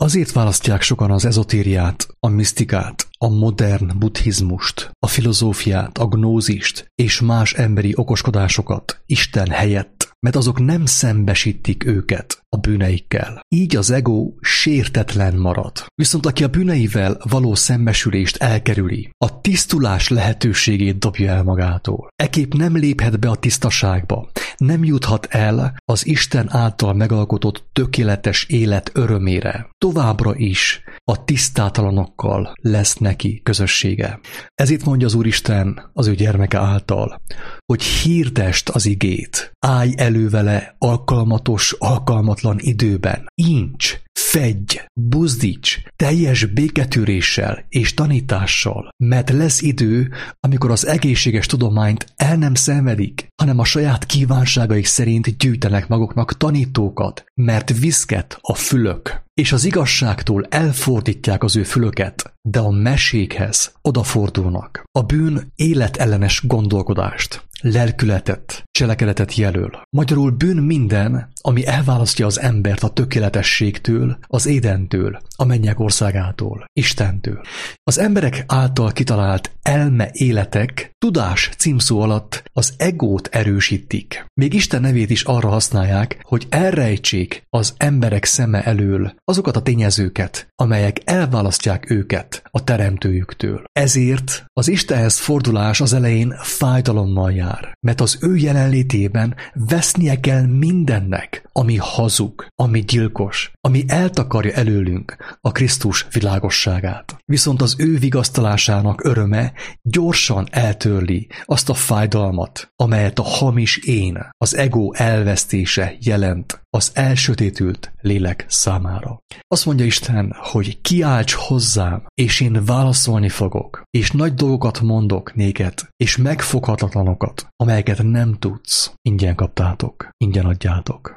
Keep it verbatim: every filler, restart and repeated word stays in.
Azért választják sokan az ezotériát, a misztikát, a modern buddhizmust, a filozófiát, a gnózist és más emberi okoskodásokat Isten helyett, mert azok nem szembesítik őket a bűneikkel. Így az ego sértetlen marad. Viszont aki a bűneivel való szembesülést elkerüli, a tisztulás lehetőségét dobja el magától. Ekképp nem léphet be a tisztaságba, nem juthat el az Isten által megalkotott tökéletes élet örömére. Továbbra is a tisztátalanokkal lesz neki közössége. Ezért mondja az Úristen az ő gyermeke által, hogy hirdesd az igét, állj elő vele alkalmatos, alkalmatlan időben, incs, fedj, buzdíts, teljes béketűréssel és tanítással, mert lesz idő, amikor az egészséges tudományt el nem szenvedik, hanem a saját kívánságaik szerint gyűjtenek maguknak tanítókat, mert viszket a fülök, és az igazságtól elfordítják az ő fülöket, de a mesékhez odafordulnak. A bűn életellenes gondolkodást, lelkületet, cselekedetet jelöl. Magyarul bűn minden, ami elválasztja az embert a tökéletességtől, az Édentől, a mennyek országától, Istentől. Az emberek által kitalált elme életek tudás címszó alatt az egót erősítik. Még Isten nevét is arra használják, hogy elrejtsék az emberek szeme elől azokat a tényezőket, amelyek elválasztják őket a teremtőjüktől. Ezért az Istenhez fordulás az elején fájdalommal jár, mert az ő jelenlétében vesznie kell mindennek, ami hazug, ami gyilkos, ami eltakarja előlünk a Krisztus világosságát. Viszont az ő vigasztalásának öröme gyorsan eltörli azt a fájdalmat, amelyet a hamis én, az ego elvesztése jelent az elsötétült lélek számára. Azt mondja Isten, hogy kiálts hozzám, és én válaszolni fogok, és nagy dolgokat mondok néked, és megfoghatatlanokat, amelyeket nem tudsz. Ingyen kaptátok, ingyen adjátok.